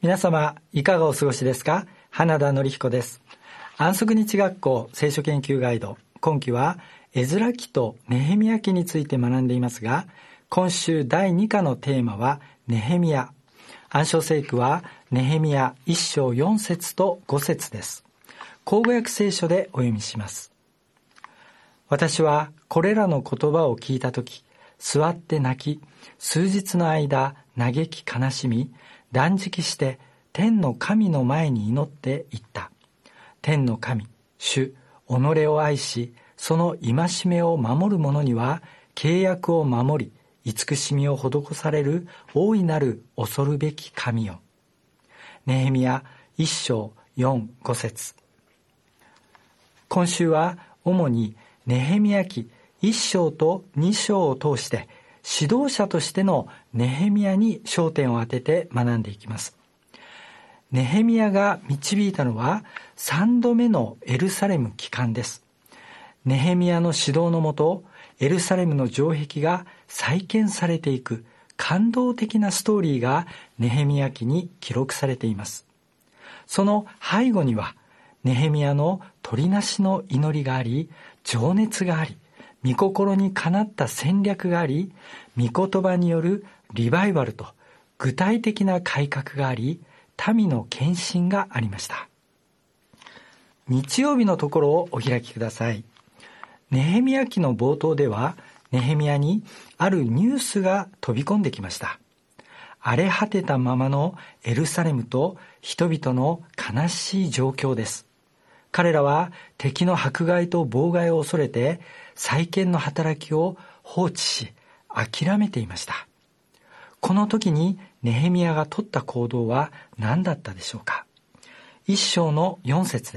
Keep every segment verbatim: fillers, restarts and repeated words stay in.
皆様いかがお過ごしですか？花田典彦です。安息日学校聖書研究ガイド、今期はエズラ記とネヘミヤ記について学んでいますが、今週だいに課のテーマはネヘミヤ。暗唱聖句はネヘミヤいっ章よん節とご節です。口語訳聖書でお読みします。私はこれらの言葉を聞いたとき、座って泣き、数日の間嘆き悲しみ、断食して天の神の前に祈って言った。天の神、主、己を愛し、その戒めを守る者には契約を守り、慈しみを施される大いなる恐るべき神よ。ネヘミヤいっ章よん、ご節。今週は主にネヘミヤ記いっ章とに章を通して指導者としてのネヘミヤに焦点を当てて学んでいきます。ネヘミヤが導いたのはさんどめのエルサレム帰還です。ネヘミヤの指導のもと、エルサレムの城壁が再建されていく感動的なストーリーがネヘミヤ記に記録されています。その背後にはネヘミヤの取りなしの祈りがあり、情熱があり、御心にかなった戦略があり、御言葉によるリバイバルと具体的な改革があり、民の献身がありました。日曜日のところをお開きください。ネヘミヤ記の冒頭では、ネヘミヤにあるニュースが飛び込んできました。荒れ果てたままのエルサレムと人々の悲しい状況です。彼らは敵の迫害と妨害を恐れて再建の働きを放置し諦めていました。この時にネヘミヤが取った行動は何だったでしょうか。一章のよん節です。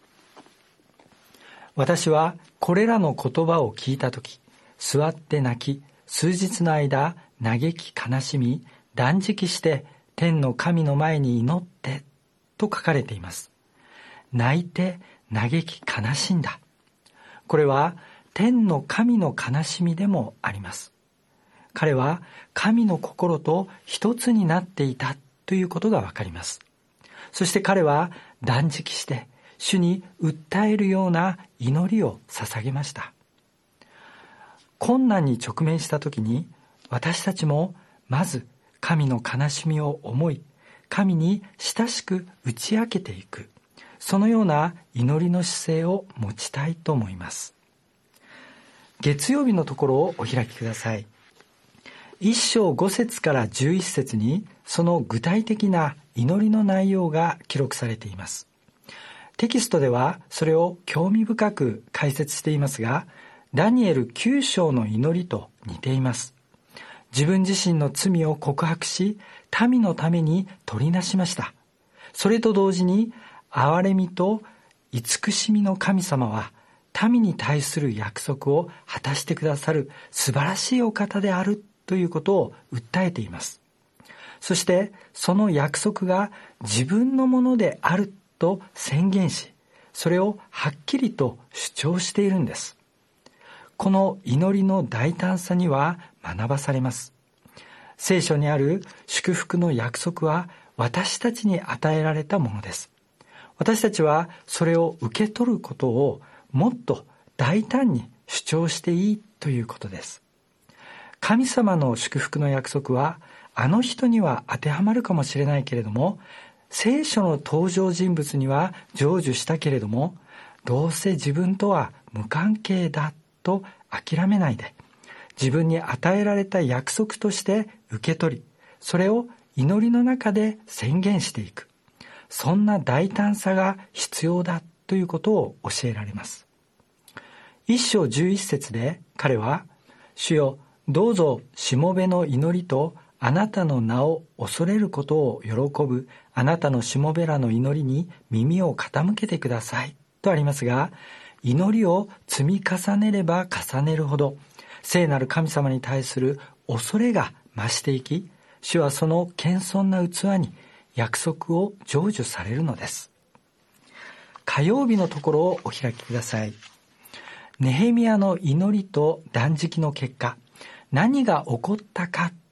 私はこれらの言葉を聞いた時、座って泣き、数日の間嘆き悲しみ、断食して天の神の前に祈ってと書かれています。泣いて嘆き悲しんだ。これは天の神の悲しみでもあります。彼は神の心と一つになっていたということがわかります。そして彼は断食して主に訴えるような祈りを捧げました。困難に直面した時に私たちもまず神の悲しみを思い、神に親しく打ち明けていく。そのような祈りの姿勢を持ちたいと思います。月曜日のところをお開きください。いっ章ご節からじゅういち節にその具体的な祈りの内容が記録されています。テキストではそれを興味深く解説していますが、ダニエルきゅう章の祈りと似ています。自分自身の罪を告白し、民のために取りなしました。それと同時に憐れみと慈しみの神様は民に対する約束を果たしてくださる素晴らしいお方であるということを訴えています。そしてその約束が自分のものであると宣言し、それをはっきりと主張しているんです。この祈りの大胆さには学ばされます。聖書にある祝福の約束は私たちに与えられたものです。私たちはそれを受け取ることをもっと大胆に主張していいということです。神様の祝福の約束はあの人には当てはまるかもしれないけれども、聖書の登場人物には成就したけれども、どうせ自分とは無関係だと諦めないで、自分に与えられた約束として受け取り、それを祈りの中で宣言していく。そんな大胆さが必要だということを教えられます。一章じゅう一節で彼は、主よ、どうぞしもべの祈りとあなたの名を恐れることを喜ぶあなたのしもべらの祈りに耳を傾けてくださいとありますが、祈りを積み重ねれば重ねるほど聖なる神様に対する恐れが増していき、主はその謙遜な器に約束を成就されるのです。火曜日のところをお開きください。ネヘミヤの祈りと断食の結果、何が起こったか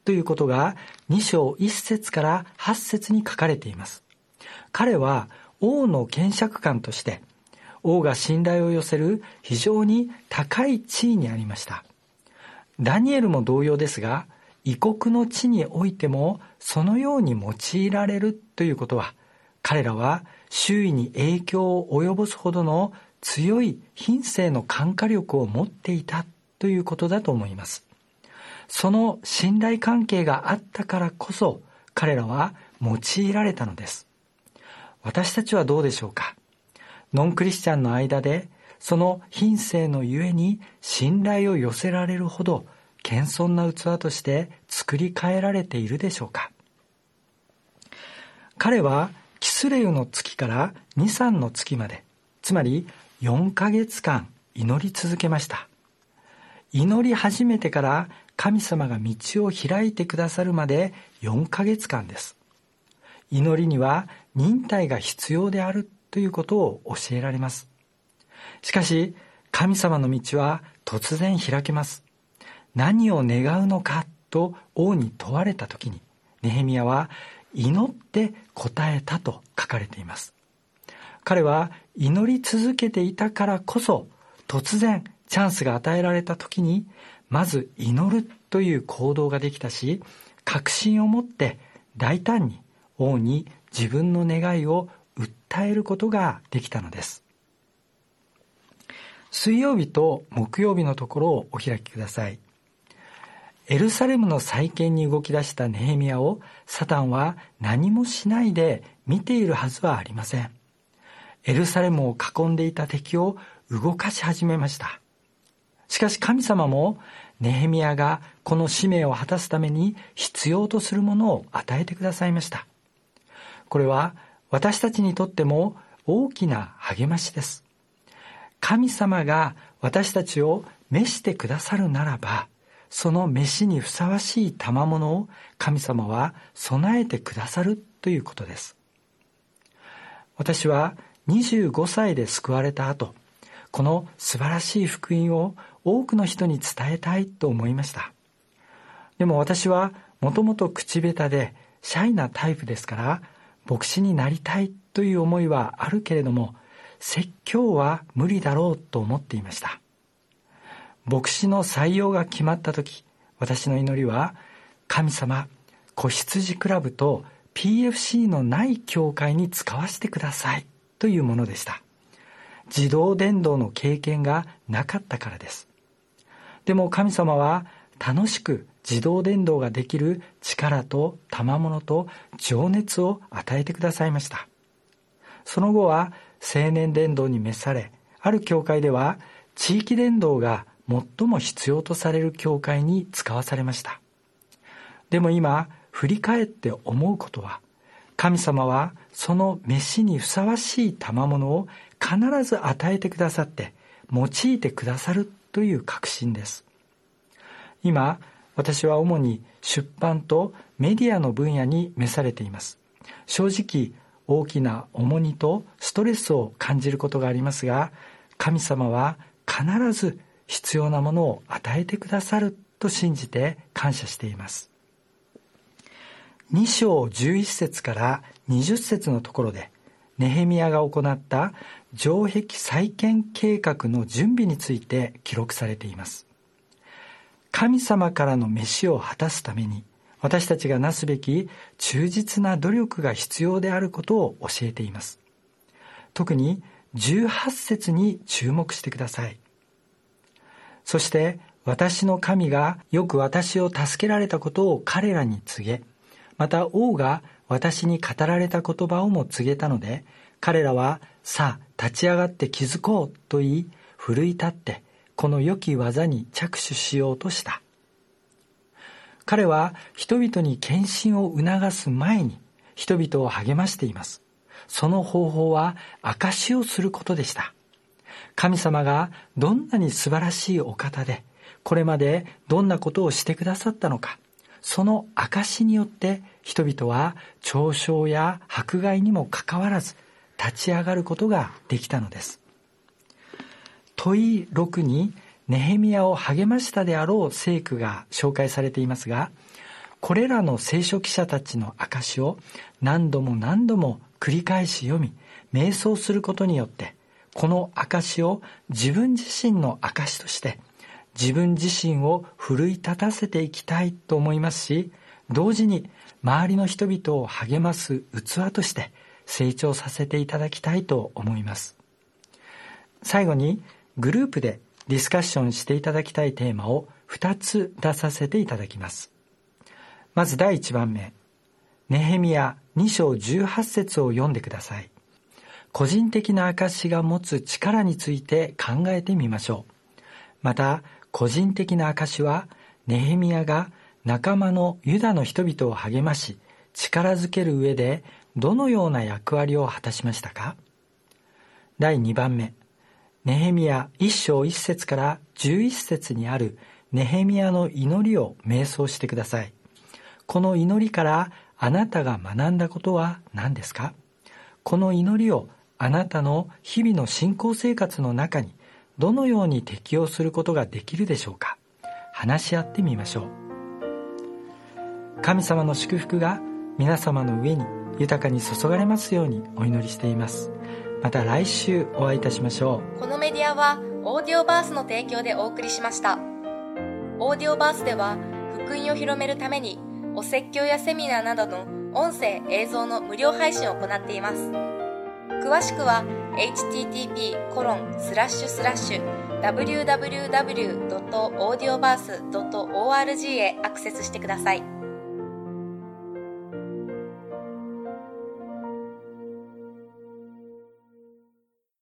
ということがに章いち節からはち節に書かれています。彼は王の検釈官として王が信頼を寄せる非常に高い地位にありました。ダニエルも同様ですが、異国の地においてもそのように用いられるということは、彼らは周囲に影響を及ぼすほどの強い品性の感化力を持っていたということだと思います。その信頼関係があったからこそ彼らは用いられたのです。私たちはどうでしょうか。ノンクリスチャンの間でその品性のゆえに信頼を寄せられるほど謙遜な器として作り変えられているでしょうか。彼はキスレウの月からニサンの月まで、つまりよんかげつかん祈り続けました。祈り始めてから神様が道を開いてくださるまでよんかげつかんです。祈りには忍耐が必要であるということを教えられます。しかし神様の道は突然開けます。何を願うのかと王に問われたときに、ネヘミヤは祈って答えたと書かれています。彼は祈り続けていたからこそ、突然チャンスが与えられたときにまず祈るという行動ができたし、確信を持って大胆に王に自分の願いを訴えることができたのです。水曜日と木曜日のところをお開きください。エルサレムの再建に動き出したネヘミヤをサタンは何もしないで見ているはずはありません。エルサレムを囲んでいた敵を動かし始めました。しかし神様もネヘミヤがこの使命を果たすために必要とするものを与えてくださいました。これは私たちにとっても大きな励ましです。神様が私たちを召してくださるならば、その召しにふさわしい賜物を神様は備えてくださるということです。私はにじゅうごさいで救われた後、この素晴らしい福音を多くの人に伝えたいと思いました。でも私はもともと口下手でシャイなタイプですから、牧師になりたいという思いはあるけれども、説教は無理だろうと思っていました。牧師の採用が決まった時、私の祈りは、神様、子羊クラブと ピーエフシー のない教会に使わせてくださいというものでした。自動伝道の経験がなかったからです。でも神様は楽しく自動伝道ができる力と賜物と情熱を与えてくださいました。その後は青年伝道に召され、ある教会では地域伝道が最も必要とされる教会に使わされました。でも今振り返って思うことは、神様はその召しにふさわしい賜物を必ず与えてくださって用いてくださるという確信です。今私は主に出版とメディアの分野に召されています。正直大きな重荷とストレスを感じることがありますが、神様は必ず必要なものを与えてくださると信じて感謝しています。に章じゅういち節からにじゅっ節のところで、ネヘミヤが行った城壁再建計画の準備について記録されています。神様からの召しを果たすために、私たちがなすべき忠実な努力が必要であることを教えています。特にじゅうはち節に注目してください。そして私の神がよく私を助けられたことを彼らに告げ、また王が私に語られた言葉をも告げたので、彼らはさあ立ち上がって気づこうと言い、奮い立ってこの良き技に着手しようとした。彼は人々に献身を促す前に人々を励ましています。その方法は証しをすることでした。神様がどんなに素晴らしいお方で、これまでどんなことをしてくださったのか、その証によって人々は嘲笑や迫害にもかかわらず立ち上がることができたのです。問いろくにネヘミヤを励ましたであろう聖句が紹介されていますが、 これらの聖書記者たちの証を何度も何度も繰り返し読み、瞑想することによって、この証を自分自身の証として、自分自身を奮い立たせていきたいと思いますし、同時に周りの人々を励ます器として成長させていただきたいと思います。最後にグループでディスカッションしていただきたいテーマをふたつ出させていただきます。まずだいいちばんめ、ネヘミヤに章じゅうはち節を読んでください。個人的な証が持つ力について考えてみましょう。また、個人的な証はネヘミヤが仲間のユダの人々を励まし、力づける上でどのような役割を果たしましたか？だいにばんめ、ネヘミヤいっ章いち節からじゅういち節にあるネヘミヤの祈りを瞑想してください。この祈りからあなたが学んだことは何ですか？この祈りをあなたの日々の信仰生活の中にどのように適用することができるでしょうか？話し合ってみましょう。神様の祝福が皆様の上に豊かに注がれますようにお祈りしています。また来週お会いいたしましょう。このメディアはオーディオバースの提供でお送りしました。オーディオバースでは福音を広めるためにお説教やセミナーなどの音声映像の無料配信を行っています。詳しくは エイチティーティーピーコロンスラッシュスラッシュダブリューダブリューダブリュードットオーディオバースドットオーアールジー へアクセスしてください。